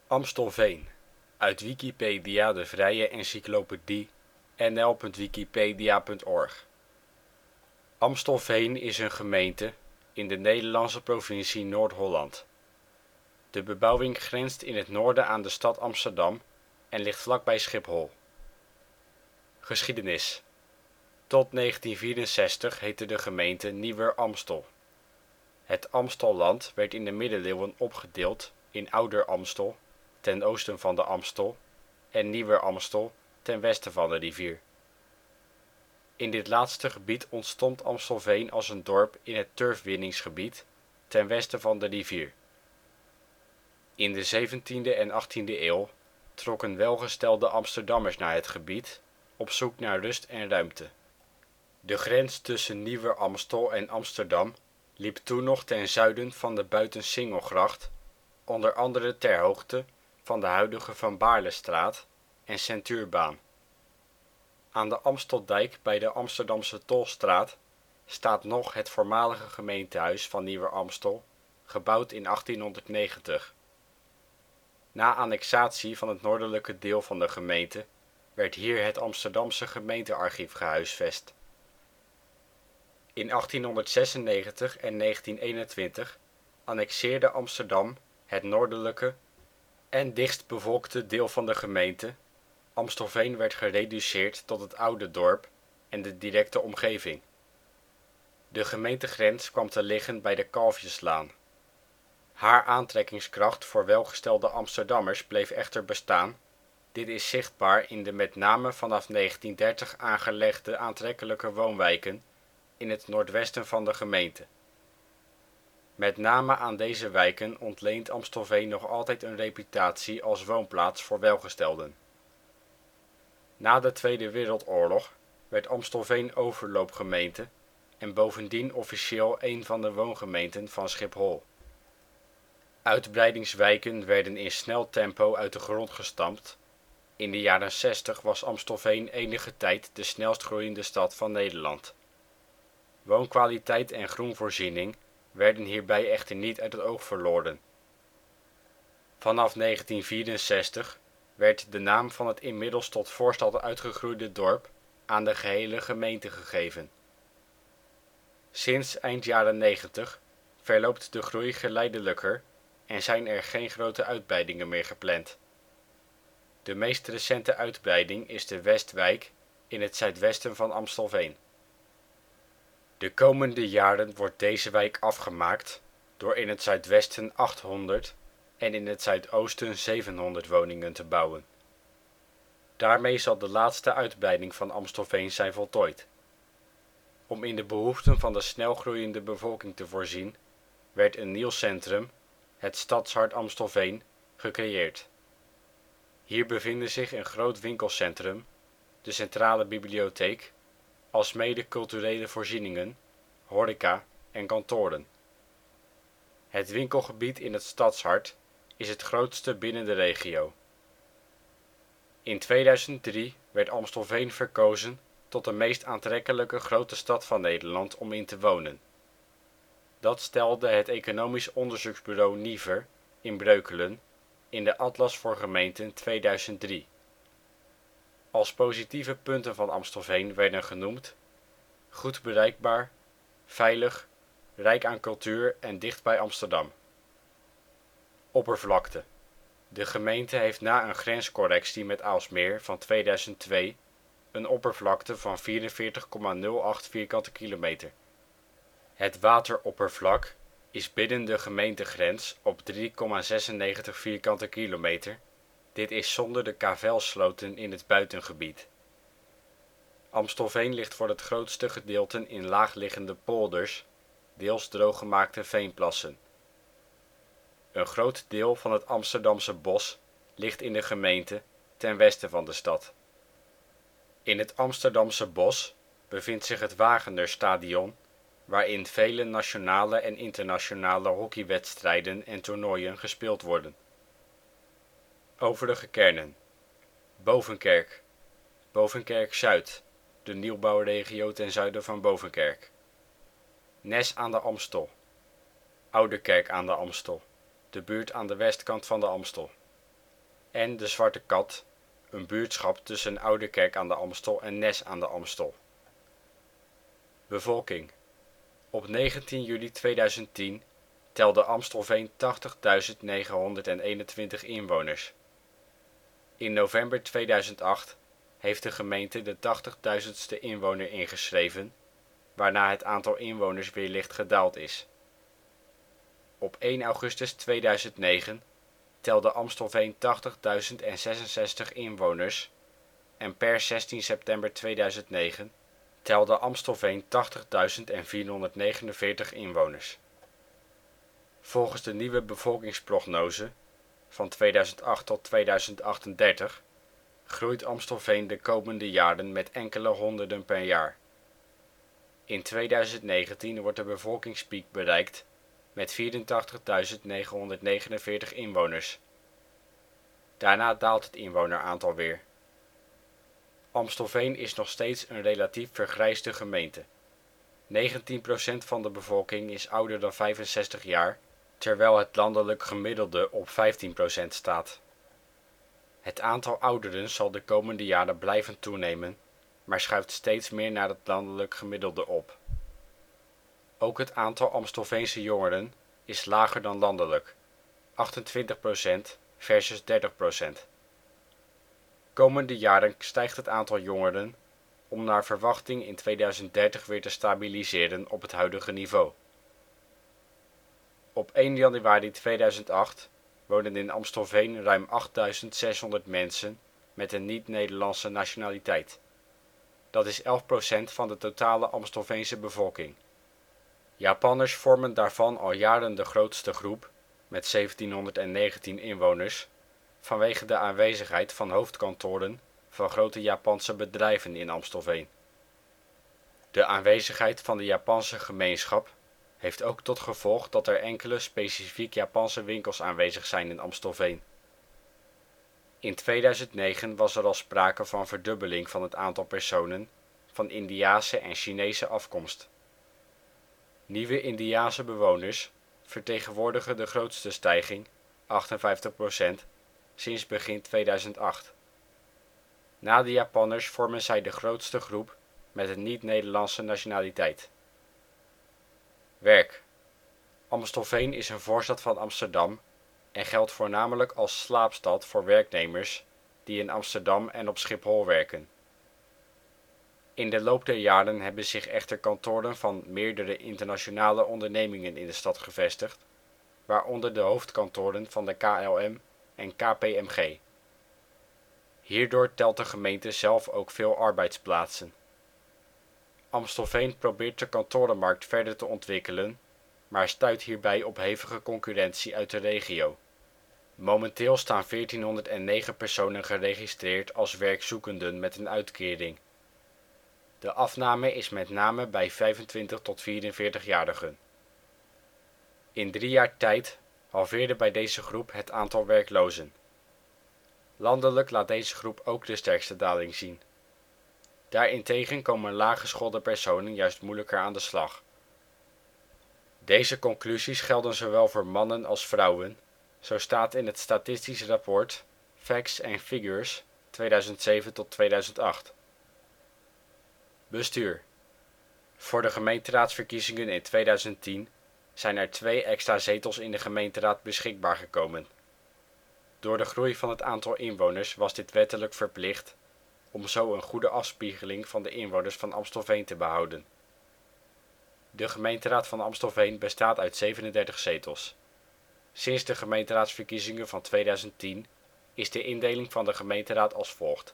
Amstelveen, uit Wikipedia, de vrije encyclopedie. nl.wikipedia.org. Amstelveen is een gemeente in de Nederlandse provincie Noord-Holland. De bebouwing grenst in het noorden aan de stad Amsterdam en ligt vlakbij Schiphol. Geschiedenis. Tot 1964 heette de gemeente Nieuwer-Amstel. Het Amstelland werd in de middeleeuwen opgedeeld in Ouder-Amstel, ten oosten van de Amstel, en Nieuwer-Amstel, ten westen van de rivier. In dit laatste gebied ontstond Amstelveen als een dorp in het turfwinningsgebied, ten westen van de rivier. In de 17e en 18e eeuw trokken welgestelde Amsterdammers naar het gebied, op zoek naar rust en ruimte. De grens tussen Nieuwer-Amstel en Amsterdam liep toen nog ten zuiden van de Buitensingelgracht, onder andere ter hoogte van de huidige Van Baarlestraat en Ceintuurbaan. Aan de Amsteldijk bij de Amsterdamse Tolstraat staat nog het voormalige gemeentehuis van Nieuwer-Amstel, gebouwd in 1890. Na annexatie van het noordelijke deel van de gemeente werd hier het Amsterdamse gemeentearchief gehuisvest. In 1896 en 1921 annexeerde Amsterdam het noordelijke en dichtstbevolkte deel van de gemeente. Amstelveen werd gereduceerd tot het oude dorp en de directe omgeving. De gemeentegrens kwam te liggen bij de Kalfjeslaan. Haar aantrekkingskracht voor welgestelde Amsterdammers bleef echter bestaan. Dit is zichtbaar in de met name vanaf 1930 aangelegde aantrekkelijke woonwijken in het noordwesten van de gemeente. Met name aan deze wijken ontleent Amstelveen nog altijd een reputatie als woonplaats voor welgestelden. Na de Tweede Wereldoorlog werd Amstelveen overloopgemeente en bovendien officieel een van de woongemeenten van Schiphol. Uitbreidingswijken werden in snel tempo uit de grond gestampt. In de jaren ' 60 was Amstelveen enige tijd de snelst groeiende stad van Nederland. Woonkwaliteit en groenvoorziening werden hierbij echter niet uit het oog verloren. Vanaf 1964 werd de naam van het inmiddels tot voorstad uitgegroeide dorp aan de gehele gemeente gegeven. Sinds eind jaren 90 verloopt de groei geleidelijker en zijn er geen grote uitbreidingen meer gepland. De meest recente uitbreiding is de Westwijk in het zuidwesten van Amstelveen. De komende jaren wordt deze wijk afgemaakt door in het zuidwesten 800 en in het zuidoosten 700 woningen te bouwen. Daarmee zal de laatste uitbreiding van Amstelveen zijn voltooid. Om in de behoeften van de snel groeiende bevolking te voorzien, werd een nieuw centrum, het Stadshart Amstelveen, gecreëerd. Hier bevinden zich een groot winkelcentrum, de centrale bibliotheek, alsmede culturele voorzieningen, horeca en kantoren. Het winkelgebied in het Stadshart is het grootste binnen de regio. In 2003 werd Amstelveen verkozen tot de meest aantrekkelijke grote stad van Nederland om in te wonen. Dat stelde het economisch onderzoeksbureau Nyfer in Breukelen in de Atlas voor Gemeenten 2003. Als positieve punten van Amstelveen werden genoemd: goed bereikbaar, veilig, rijk aan cultuur en dicht bij Amsterdam. Oppervlakte. De gemeente heeft na een grenscorrectie met Aalsmeer van 2002 een oppervlakte van 44,08 km². Het wateroppervlak is binnen de gemeentegrens op 3,96 km². Dit is zonder de kavelsloten in het buitengebied. Amstelveen ligt voor het grootste gedeelte in laagliggende polders, deels drooggemaakte veenplassen. Een groot deel van het Amsterdamse Bos ligt in de gemeente ten westen van de stad. In het Amsterdamse Bos bevindt zich het Wagener-stadion, waarin vele nationale en internationale hockeywedstrijden en toernooien gespeeld worden. Overige kernen: Bovenkerk, Bovenkerk-Zuid, de nieuwbouwregio ten zuiden van Bovenkerk. Nes aan de Amstel, Oudekerk aan de Amstel, de buurt aan de westkant van de Amstel. en De Zwarte Kat, een buurtschap tussen Oudekerk aan de Amstel en Nes aan de Amstel. Bevolking. Op 19 juli 2010 telde Amstelveen 80.921 inwoners. In november 2008 heeft de gemeente de 80.000ste inwoner ingeschreven, waarna het aantal inwoners weer licht gedaald is. Op 1 augustus 2009 telde Amstelveen 80.066 inwoners en per 16 september 2009 telde Amstelveen 80.449 inwoners. Volgens de nieuwe bevolkingsprognose van 2008 tot 2038 groeit Amstelveen de komende jaren met enkele honderden per jaar. In 2019 wordt de bevolkingspiek bereikt met 84.949 inwoners. Daarna daalt het inwoneraantal weer. Amstelveen is nog steeds een relatief vergrijsde gemeente. 19% van de bevolking is ouder dan 65 jaar, terwijl het landelijk gemiddelde op 15% staat. Het aantal ouderen zal de komende jaren blijven toenemen, maar schuift steeds meer naar het landelijk gemiddelde op. Ook het aantal Amstelveense jongeren is lager dan landelijk, 28% versus 30%. Komende jaren stijgt het aantal jongeren om naar verwachting in 2030 weer te stabiliseren op het huidige niveau. Op 1 januari 2008 woonden in Amstelveen ruim 8600 mensen met een niet-Nederlandse nationaliteit. Dat is 11% van de totale Amstelveense bevolking. Japanners vormen daarvan al jaren de grootste groep, met 1719 inwoners, vanwege de aanwezigheid van hoofdkantoren van grote Japanse bedrijven in Amstelveen. De aanwezigheid van de Japanse gemeenschap heeft ook tot gevolg dat er enkele specifiek Japanse winkels aanwezig zijn in Amstelveen. In 2009 was er al sprake van verdubbeling van het aantal personen van Indiase en Chinese afkomst. Nieuwe Indiase bewoners vertegenwoordigen de grootste stijging, 58%, sinds begin 2008. Na de Japanners vormen zij de grootste groep met een niet-Nederlandse nationaliteit. Werk. Amstelveen is een voorstad van Amsterdam en geldt voornamelijk als slaapstad voor werknemers die in Amsterdam en op Schiphol werken. In de loop der jaren hebben zich echter kantoren van meerdere internationale ondernemingen in de stad gevestigd, waaronder de hoofdkantoren van de KLM en KPMG. Hierdoor telt de gemeente zelf ook veel arbeidsplaatsen. Amstelveen probeert de kantorenmarkt verder te ontwikkelen, maar stuit hierbij op hevige concurrentie uit de regio. Momenteel staan 1409 personen geregistreerd als werkzoekenden met een uitkering. De afname is met name bij 25 tot 44-jarigen. In 3 jaar tijd halveerde bij deze groep het aantal werklozen. Landelijk laat deze groep ook de sterkste daling zien. Daarentegen komen laaggeschoolde personen juist moeilijker aan de slag. Deze conclusies gelden zowel voor mannen als vrouwen, zo staat in het statistisch rapport Facts and Figures 2007-2008. Bestuur. Voor de gemeenteraadsverkiezingen in 2010 zijn er 2 extra zetels in de gemeenteraad beschikbaar gekomen. Door de groei van het aantal inwoners was dit wettelijk verplicht, om zo een goede afspiegeling van de inwoners van Amstelveen te behouden. De gemeenteraad van Amstelveen bestaat uit 37 zetels. Sinds de gemeenteraadsverkiezingen van 2010 is de indeling van de gemeenteraad als volgt: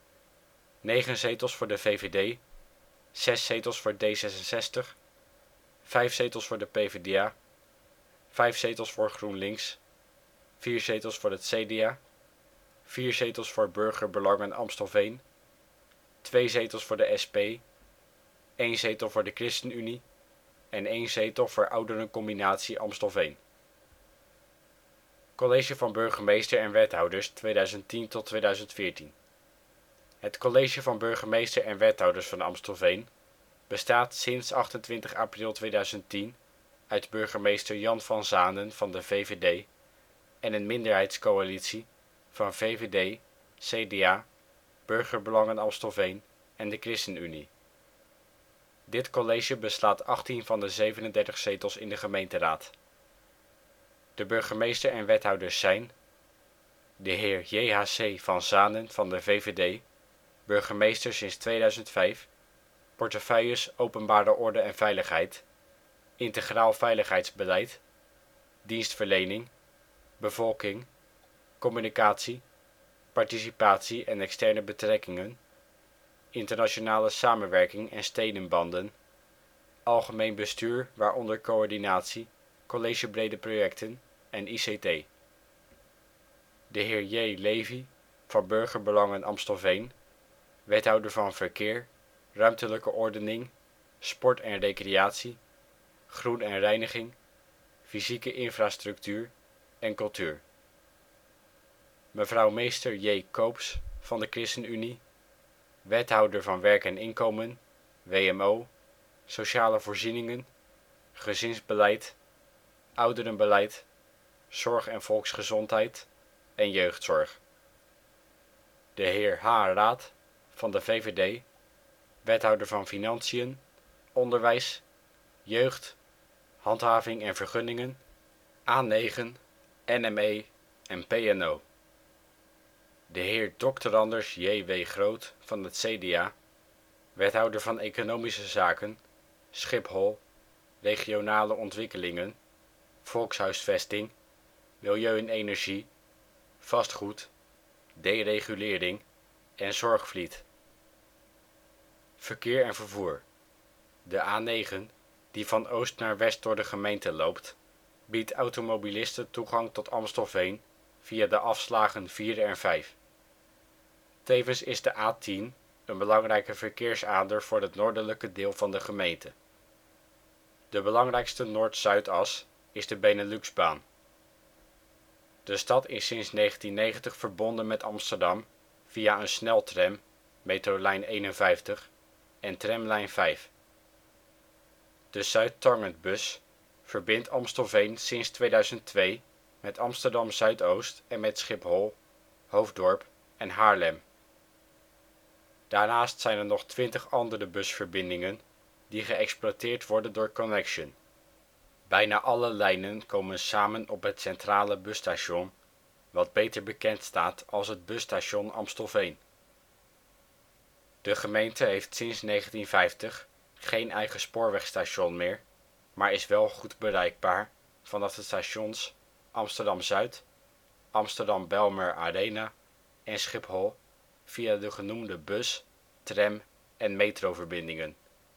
9 zetels voor de VVD, 6 zetels voor D66, 5 zetels voor de PvdA, 5 zetels voor GroenLinks, 4 zetels voor het CDA, 4 zetels voor Burgerbelangen Amstelveen, 2 zetels voor de SP, 1 zetel voor de ChristenUnie en 1 zetel voor Ouderencombinatie Amstelveen. College van Burgemeester en Wethouders 2010-2014. Het College van Burgemeester en Wethouders van Amstelveen bestaat sinds 28 april 2010 uit burgemeester Jan van Zanen van de VVD en een minderheidscoalitie van VVD, CDA, Burgerbelangen Amstelveen en de ChristenUnie. Dit college beslaat 18 van de 37 zetels in de gemeenteraad. De burgemeester en wethouders zijn: de heer J.H.C. van Zanen van de VVD, burgemeester sinds 2005, portefeuilles Openbare Orde en Veiligheid, Integraal Veiligheidsbeleid, Dienstverlening, Bevolking, Communicatie, Participatie en Externe Betrekkingen, Internationale Samenwerking en Stedenbanden, Algemeen Bestuur waaronder Coördinatie, collegebrede projecten en ICT. De heer J. Levy van Burgerbelangen Amstelveen, wethouder van Verkeer, Ruimtelijke Ordening, Sport en Recreatie, Groen en Reiniging, Fysieke Infrastructuur en Cultuur. Mevrouw Meester J. Koops van de ChristenUnie, wethouder van Werk en Inkomen, WMO, Sociale Voorzieningen, Gezinsbeleid, Ouderenbeleid, Zorg en Volksgezondheid en Jeugdzorg. De heer H. Raad van de VVD, wethouder van Financiën, Onderwijs, Jeugd, Handhaving en Vergunningen, A9, NME en PNO. De heer Dr. Anders J.W. Groot van het CDA, wethouder van Economische Zaken, Schiphol, Regionale Ontwikkelingen, Volkshuisvesting, Milieu en Energie, Vastgoed, Deregulering en Zorgvliet. Verkeer en vervoer. De A9, die van oost naar west door de gemeente loopt, biedt automobilisten toegang tot Amstelveen via de afslagen 4 en 5. Tevens is de A10 een belangrijke verkeersader voor het noordelijke deel van de gemeente. De belangrijkste noord-zuidas is de Beneluxbaan. De stad is sinds 1990 verbonden met Amsterdam via een sneltram, metrolijn 51 en tramlijn 5. De Zuid-Target-bus verbindt Amstelveen sinds 2002 met Amsterdam Zuidoost en met Schiphol, Hoofddorp en Haarlem. Daarnaast zijn er nog 20 andere busverbindingen die geëxploiteerd worden door Connexxion. Bijna alle lijnen komen samen op het centrale busstation, wat beter bekend staat als het Busstation Amstelveen. De gemeente heeft sinds 1950 geen eigen spoorwegstation meer, maar is wel goed bereikbaar vanaf de stations Amsterdam Zuid, Amsterdam Bijlmer Arena en Schiphol via de genoemde bus-, tram- en metroverbindingen.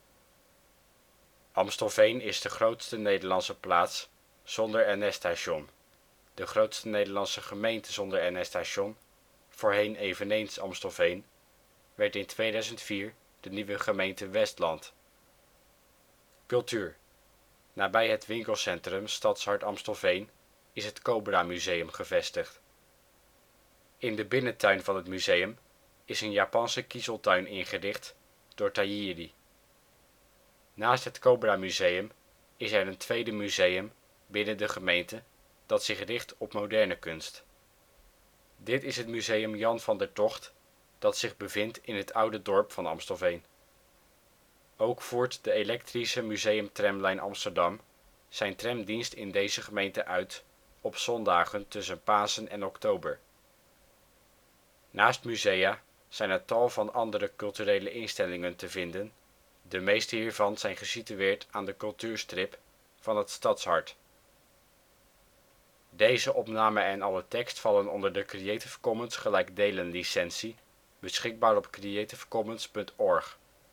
Amstelveen is de grootste Nederlandse plaats zonder NS-station. De grootste Nederlandse gemeente zonder NS-station, voorheen eveneens Amstelveen, werd in 2004 de nieuwe gemeente Westland. Cultuur. Nabij het winkelcentrum Stadshart Amstelveen is het Cobra Museum gevestigd. In de binnentuin van het museum is een Japanse kiezeltuin ingericht door Tajiri. Naast het Cobra Museum is er een tweede museum binnen de gemeente dat zich richt op moderne kunst. Dit is het Museum Jan van der Togt, dat zich bevindt in het oude dorp van Amstelveen. Ook voert de elektrische Museumtramlijn Amsterdam zijn tramdienst in deze gemeente uit op zondagen tussen Pasen en oktober. Naast musea zijn er tal van andere culturele instellingen te vinden, de meeste hiervan zijn gesitueerd aan de cultuurstrip van het Stadshart. Deze opname en alle tekst vallen onder de Creative Commons gelijkdelen licentie, beschikbaar op creativecommons.org.